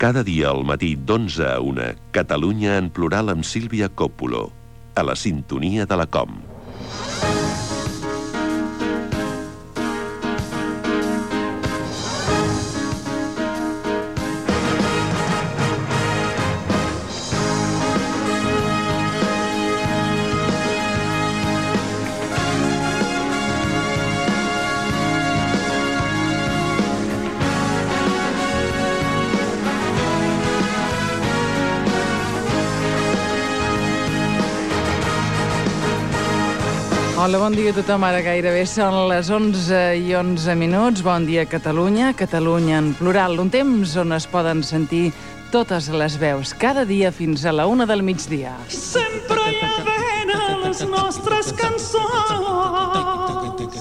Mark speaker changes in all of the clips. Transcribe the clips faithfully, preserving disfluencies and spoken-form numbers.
Speaker 1: Cada dia al matí d'onze a una, Catalunya en plural amb Sílvia Coppola, a la sintonia de la Com.
Speaker 2: Hola, bon dia a tothom. Ara gairebé són les onze i onze minuts. Bon dia, Catalunya. Catalunya en plural. Un temps on es poden sentir totes les veus, cada dia fins a la una del migdia.
Speaker 3: Sempre hi ha vent a les nostres cançons.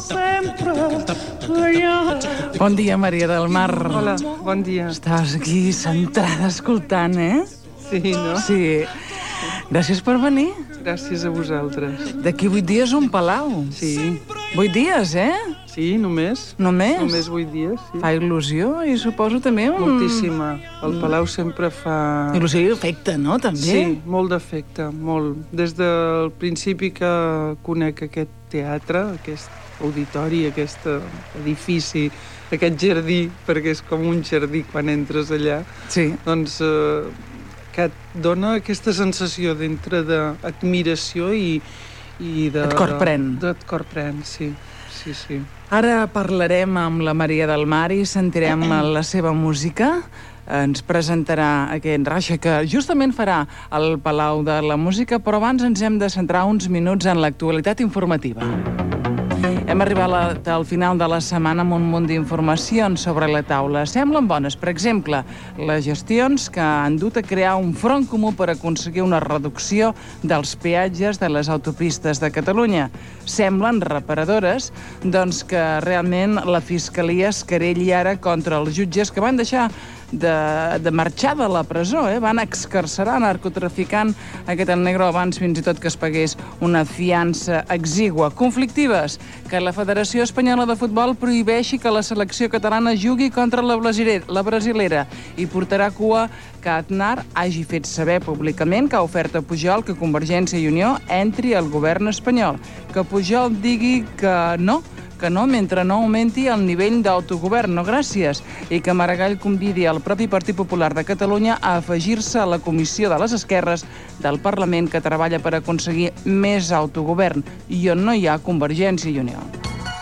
Speaker 3: Sempre hi ha...
Speaker 2: Bon dia, Maria del Mar.
Speaker 4: Hola, bon dia.
Speaker 2: Estàs aquí centrada escoltant, eh?
Speaker 4: Sí, no?
Speaker 2: Sí. Gràcies per venir.
Speaker 4: Gràcies a vosaltres.
Speaker 2: D'aquí vuit dies un palau.
Speaker 4: Sí.
Speaker 2: Vuit dies, eh?
Speaker 4: Sí, només.
Speaker 2: Només?
Speaker 4: Només vuit dies, sí.
Speaker 2: Fa il·lusió i suposo també un...
Speaker 4: Moltíssima. El Palau sempre fa...
Speaker 2: Il·lusió i efecte, no? També?
Speaker 4: Sí, molt d'efecte, molt. Des del principi que conec aquest teatre, aquest auditori, aquest edifici, aquest jardí, perquè és com un jardí quan entres allà,
Speaker 2: sí.
Speaker 4: Doncs eh, que et dona aquesta sensació dintre d'admiració i, i de...
Speaker 2: Et corprèn.
Speaker 4: De, de, et corprèn, sí. Sí, sí.
Speaker 2: Ara parlarem amb la Maria del Mar i sentirem la seva música. Ens presentarà aquest Raixa, que justament farà al Palau de la Música, però abans ens hem de centrar uns minuts en l'actualitat informativa. Hem arribat al final de la setmana amb un munt d'informacions sobre la taula. Semblen bones. Per exemple, les gestions que han dut a crear un front comú per aconseguir una reducció dels peatges de les autopistes de Catalunya. Semblen reparadores, doncs que realment la Fiscalia es querelli ara contra els jutges que van deixar de, de marxar de la presó, eh? Van excarcerar narcotraficant aquest el negre abans fins i tot que es pagués una fiança exigua. Conflictives, que la Federació Espanyola de Futbol prohibeixi que la selecció catalana jugui contra la brasilera, la brasilera i portarà cua que Aznar hagi fet saber públicament que ha ofert a Pujol que Convergència i Unió entri al govern espanyol. Que Pujol digui que no, que no, mentre no augmenti el nivell d'autogovern, no gràcies, i que Maragall convidi el propi Partit Popular de Catalunya a afegir-se a la Comissió de les Esquerres del Parlament que treballa per aconseguir més autogovern i on no hi ha Convergència i Unió.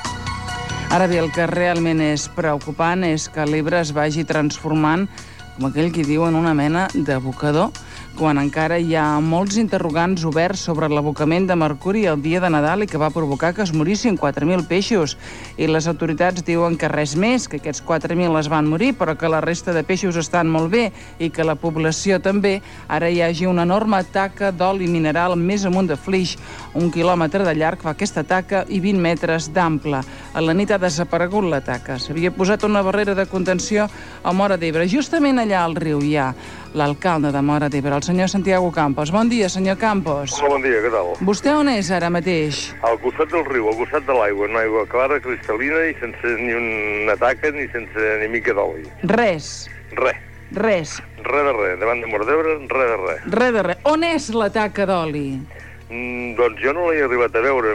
Speaker 2: Ara bé, el que realment és preocupant és que l'Ebre es vagi transformant, com aquell que diu, en una mena d'abocador, quan encara hi ha molts interrogants oberts sobre l'abocament de mercuri el dia de Nadal i que va provocar que es morissin quatre mil peixos. I les autoritats diuen que res més, que aquests quatre mil es van morir, però que la resta de peixos estan molt bé i que la població també. Ara hi hagi una enorme taca d'oli mineral més amunt de Flix, un quilòmetre de llarg fa aquesta taca i vint metres d'ample. A la nit ha desaparegut la taca. S'havia posat una barrera de contenció a Móra d'Ebre. Justament allà al riu hi ha l'alcalde de Móra d'Ebre, el senyor Santiago Campos. Bon dia, senyor Campos.
Speaker 5: Hola, bon dia, què tal?
Speaker 2: Vostè on és ara mateix?
Speaker 5: Al costat del riu, al costat de l'aigua, una aigua clara, cristal·lina i sense ni una taca ni sense ni mica d'oli.
Speaker 2: Res.
Speaker 5: Res.
Speaker 2: Res.
Speaker 5: Res de res. Davant de Móra d'Ebre, res de res.
Speaker 2: Res de res. On és la taca d'oli?
Speaker 5: Mm, doncs jo no l'he arribat a veure.